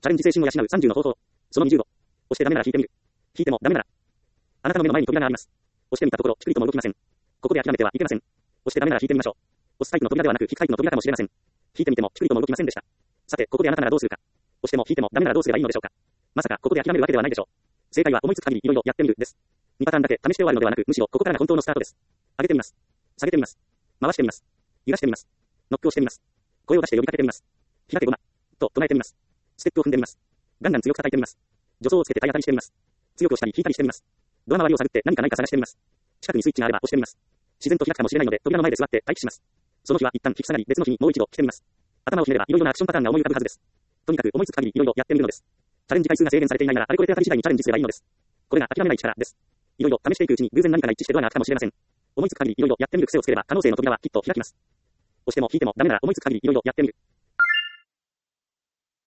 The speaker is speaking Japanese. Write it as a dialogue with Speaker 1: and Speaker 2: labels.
Speaker 1: チャレンジ精神を養う30の方法。その20度。押してダメなら引いてみる。引いてもダメなら。あなたの目の前に扉があります。押してみたところ、ピクリとも動きません。ここで諦めてはいけません。押してダメなら引いてみましょう。押すタイプの扉ではなく、引くタイプの扉かもしれません。引いてみてもピクリとも動きませんでした。さて、ここであなたならどうするか。押しても引いてもダメならどうすればいいのでしょうか。まさか、ここで諦めるわけではないでしょう。正解は思いつく限りいろいろやってみるです。2パターンだけ試して終わるのではなく、むしろここからが本当のスタートです。上げてみます。下げてみます。回してみます。揺らしてみます。ノックをしてみます。声を出して呼びかけてみます。開けごま。と唱えてみます。ステップを踏んでみます。ガンガン強く叩いてみます。助走をつけて体当たりしてみます。強く押したり引いたりしてみます。ドア周りを探って何かないか探してみます。近くにスイッチがあれば押してみます。自然と開くかもしれないので扉の前で座って待機します。その日は一旦引き下がり別の日にもう一度来てみます。頭をひねればいろいろなアクションパターンが思い浮かぶはずです。とにかく思いつく限りいろいろやってみるのです。チャレンジ回数が制限されていないならあれこれ手当たり次第にチャレンジすればいいのです。これが諦めない力です。いろいろ試していくうちに偶然何かが一致してドアが開くかもしれません。思いつく限りいろいろやってみる癖をつければ可能性の扉はきっと開きます。押しても引いてもダメなら思いつく限りいろいろやってみる。